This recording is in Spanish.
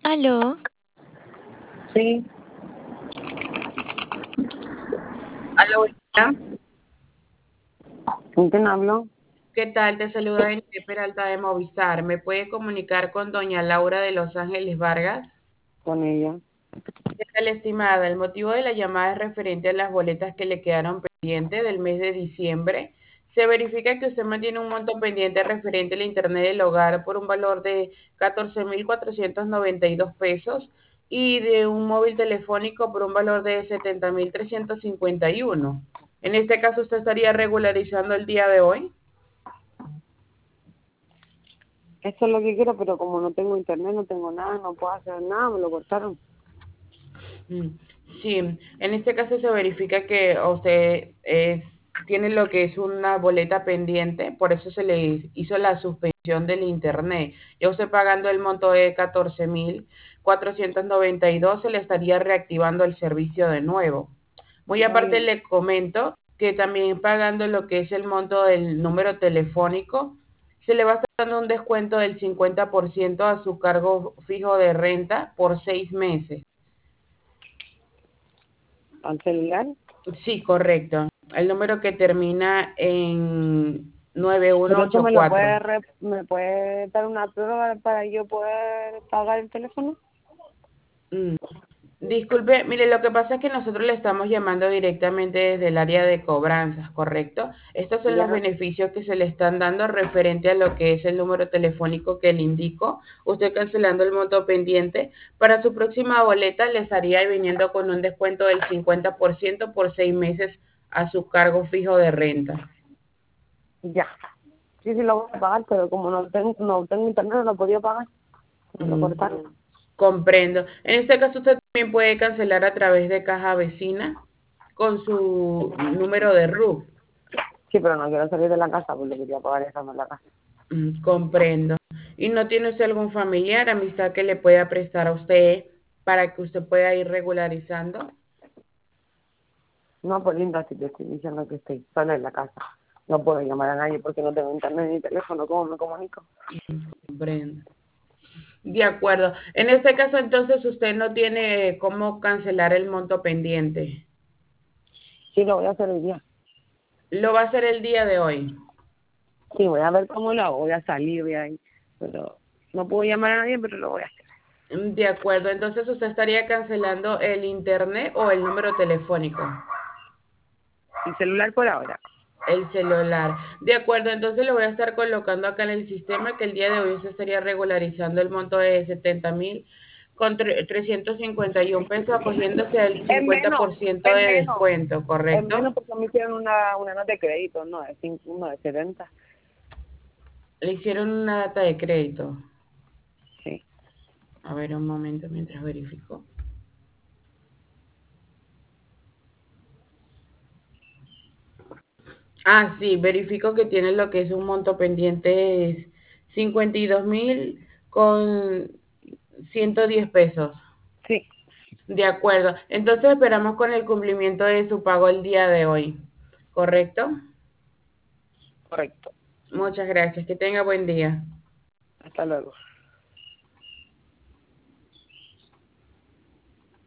Aló, Sí, Hola, buen día. ¿con quién hablo? ¿Qué tal? Te saluda Enrique Peralta de Movistar. ¿Me puede comunicar con doña Laura de Los Ángeles Vargas? Con ella. ¿Qué tal, estimada? El motivo de la llamada es referente a las boletas que le quedaron pendientes del mes de diciembre. Se verifica que usted mantiene un monto pendiente referente al Internet del hogar por un valor de 14.492 pesos y de un móvil telefónico por un valor de 70.351. En este caso, ¿usted estaría regularizando el día de hoy? Eso es lo que quiero, pero como no tengo internet, no tengo nada, no puedo hacer nada, me lo cortaron. Mm, sí, en este caso se verifica que usted tiene lo que es una boleta pendiente, por eso se le hizo la suspensión del internet. Ya usted pagando el monto de 14.492 se le estaría reactivando el servicio de nuevo. Muy Está aparte bien. le comento que también pagando lo que es el monto del número telefónico, se le va a estar dando un descuento del 50% a su cargo fijo de renta por 6 meses. ¿Al celular? Sí, correcto. El número que termina en nueve uno Pero tú ocho me lo cuatro. puedes, me puedes dar una prueba para yo poder pagar el teléfono. Mm. Disculpe, mire, lo que pasa es que nosotros le estamos llamando directamente desde el área de cobranzas, ¿correcto? Estos son los Ya, beneficios que se le están dando referente a lo que es el número telefónico que le indico. Usted cancelando el monto pendiente, para su próxima boleta le estaría viniendo con un descuento del 50% por 6 meses a su cargo fijo de renta. ya. Sí, sí lo voy a pagar, pero como no tengo internet, no lo podía pagar. Me lo Mm. cortaron. Comprendo. En este caso, usted también puede cancelar a través de Caja Vecina con su número de RUT. Sí, pero no quiero salir de la casa porque quería pagar esa en la casa. Comprendo. ¿Y no tiene usted algún familiar, amistad que le pueda prestar a usted para que usted pueda ir regularizando? No, pues linda, si te estoy diciendo que estoy sola en la casa. No puedo llamar a nadie porque no tengo internet ni teléfono. ¿Cómo me comunico? Comprendo. De acuerdo. En este caso, entonces, usted no tiene cómo cancelar el monto pendiente. Sí, lo voy a hacer hoy día. Lo va a hacer el día de hoy. Sí, voy a ver cómo lo hago. Voy a salir, voy a ir. Pero no puedo llamar a nadie, pero lo voy a hacer. De acuerdo. Entonces, usted estaría cancelando el internet o el número telefónico. El celular por ahora. El celular. De acuerdo, entonces lo voy a estar colocando acá en el sistema que el día de hoy se estaría regularizando el monto de 70.000 con 351 pesos, acogiéndose al Es cincuenta menos, por ciento es de menos. descuento, Es ¿correcto? menos porque me hicieron una nota de crédito, no de 5, uno de 70. Le hicieron una data de crédito. Sí. A ver un momento mientras verifico. Ah, sí, verifico que tiene lo que es un monto pendiente, es 52.000 con 110 pesos. Sí, De acuerdo. Entonces esperamos con el cumplimiento de su pago el día de hoy. ¿Correcto? correcto. Muchas gracias. Que tenga buen día. Hasta luego.